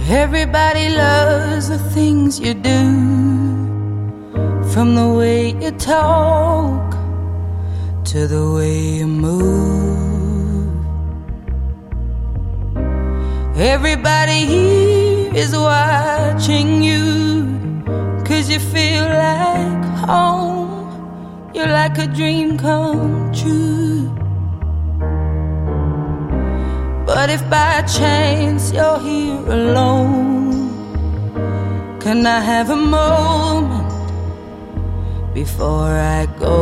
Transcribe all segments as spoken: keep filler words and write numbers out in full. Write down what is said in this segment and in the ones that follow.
Everybody loves the things you do, from the way you talk to the way you move. Everybody here is watching you, 'cause you feel like home. You're like a dream come true. But if by chance you're here alone, can I have a moment before I go?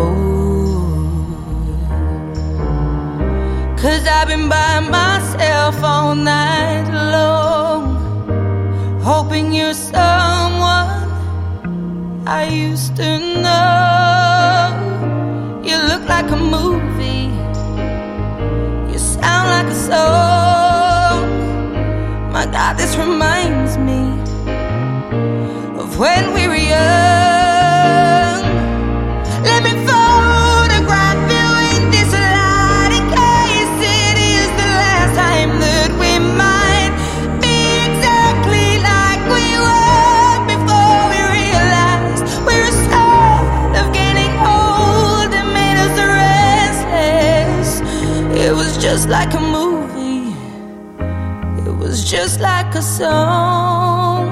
'Cause I've been by myself all night long, hoping you're someone I used to know. You look like a movie, you sound like a song. My God, this reminds me of when we were young. Let me photograph you in this light, in case it is the last time that we might be exactly like we were before we realized we're scared of getting old and made us restless. It was just like a movie, it was just like a song.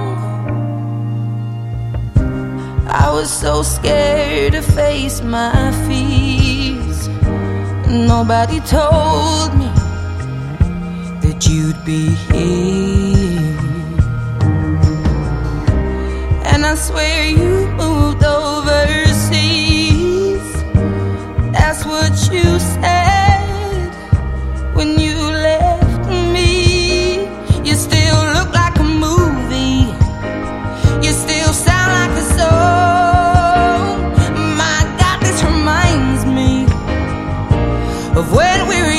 I was so scared to face my fears. Nobody told me that you'd be here. And I swear you moved overseas. That's what you said when you left me. You still look like a movie, you still sound like a song. My God, this reminds me of when we were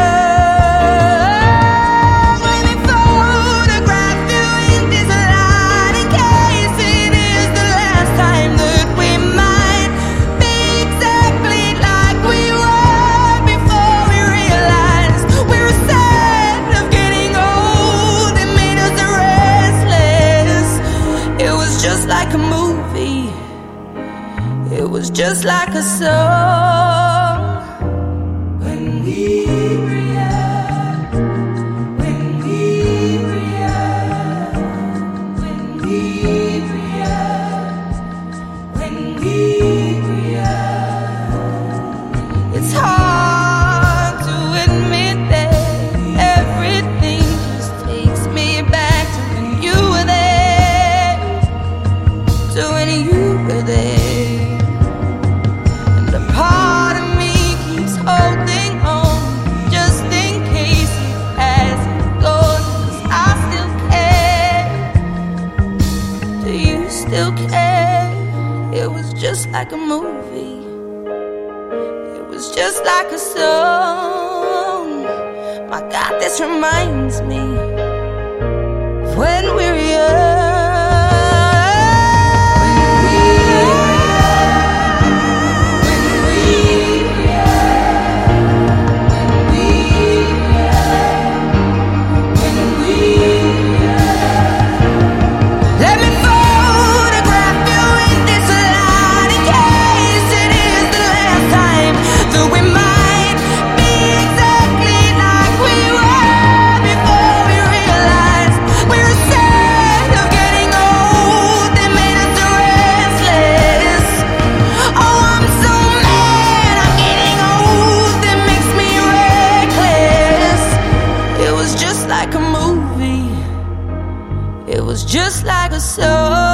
young. Let me photograph you in this light, in case it is the last time that we might be exactly like we were before we realized we were sad of getting old and made us restless. It was just like a movie, it was just like a song. When we were young, when we were young, when we were young, when we were young. It's hard to admit that everything just takes me back to when you were there, to when you were there. And a part of me keeps holding on, just in case it hasn't gone, 'cause I still care. Do you still care? It was just like a movie, it was just like a song. My God, this reminds me of when we were young. Let me photograph you in this light, in case it is the last time that we might be exactly like we were before we realized we were sad of getting old and made us restless. Oh, I'm so mad I'm getting old, it makes me reckless. It was just like a movie, it was just like a song.